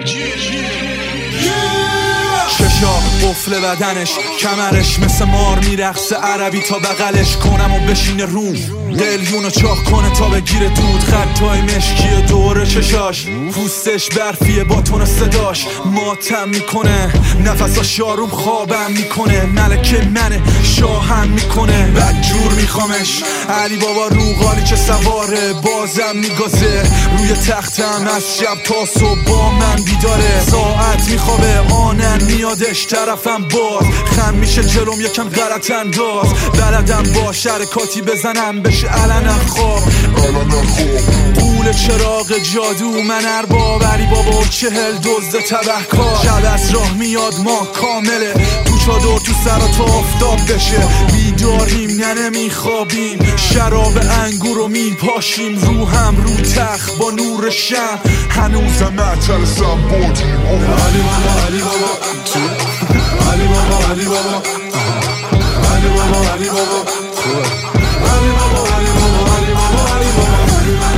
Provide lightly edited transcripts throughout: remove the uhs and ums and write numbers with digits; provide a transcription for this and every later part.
چشا قفل بدنش، کمرش مثل مار میرقصه عربی تا بغلش کنم و بشینه روم، قلیونو چاق کنه تا بگیره دود، خطای مشکی دور چشاش، پوستش برفیه با تون صداش ماتم میکنه، نفساش آروم خوابم میکنه، ملکه منه شاهم میکنه، بدجور میخوامش علی بابا روغالی که سواره، بازم میگازه روی تختم از شب تا صبح با من بیداره، ساعت میخوابه آنن میادش طرفم باز، خم میشه جلوم یکم غلط انداز، بلدم با شرکاتی بزنم بشه علنا خواب، قول چراغ جادو من ارباب علی بابا 40 دزد تبهکار، شب از راه میاد ما کامله تو چادر تو سرا تا آفتاب بشه، بیداریم نه نمیخوابیم، شراب انگور رو میپاشیم، روحم رو تخت با نور شم هنوزم نترسم بودیم علی بابا علی بابا علی بابا علی بابا علی بابا علی بابا علی بابا علی بابا علی بابا علی بابا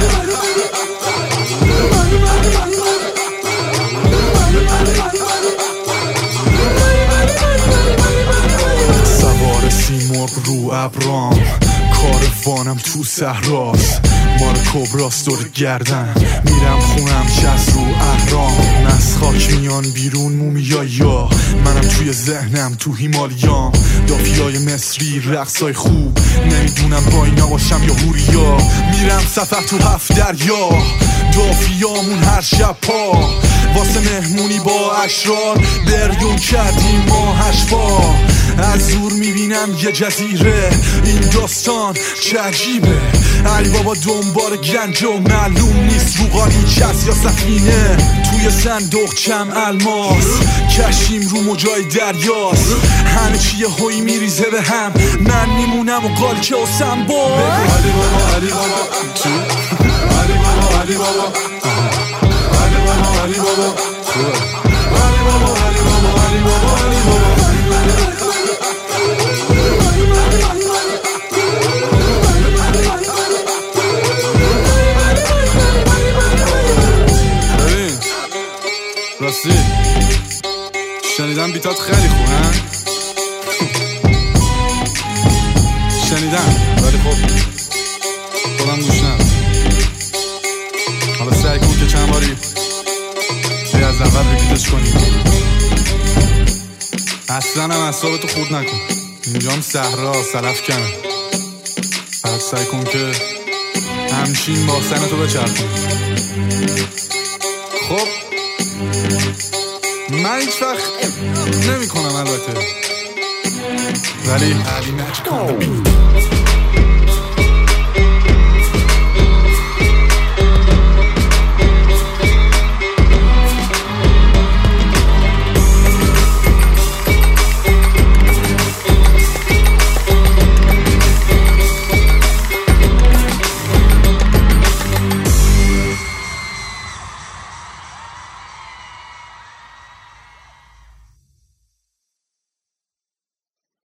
سوار سیمرغ رو ابرام، کاروانم تو صحراست، مار کبراست دور گردن، میرم خونم چس رو اهرام، از خاک میان بیرون مومیایا، منم توی ذهنم تو هیمالیام، دافیای مصری رقصای خوب، نمیدونم با اینا باشم یا هوریا، میرم سفر تو 7 دریا، دافیامون هر شب پا، واسه مهمونی با اشرار بریون کردیم ما 8 بار، از دور میبینم یه جزیره، این داستان چه عجیبه، علی بابا دنبال گنج و معلوم نیست روغانی چس یا سفینه، توی صندوق چم الماس، کشیم رو موجای دریاست، همه چی هوی میریزه به هم، من میمونم و قالچه و سنبا، علی بابا علی بابا علی بابا علی بابا علی بابا علی بابا علی بابا علی بابا علی بابا علی بابا راستی شنیدم بیتات خیلی خوبه ها؟ شنیدم ولی خب خودم گوش ندم، حالا سعی کن که چند باری از اول ریپیتش کنی، اصلا هم اعصابتو خورد نکن، اینجام صحرا سلف کنه، فقط سعی کن که همچین با سنتو بچرخون. خب من هیچ وقت نمی کنم البته، ولی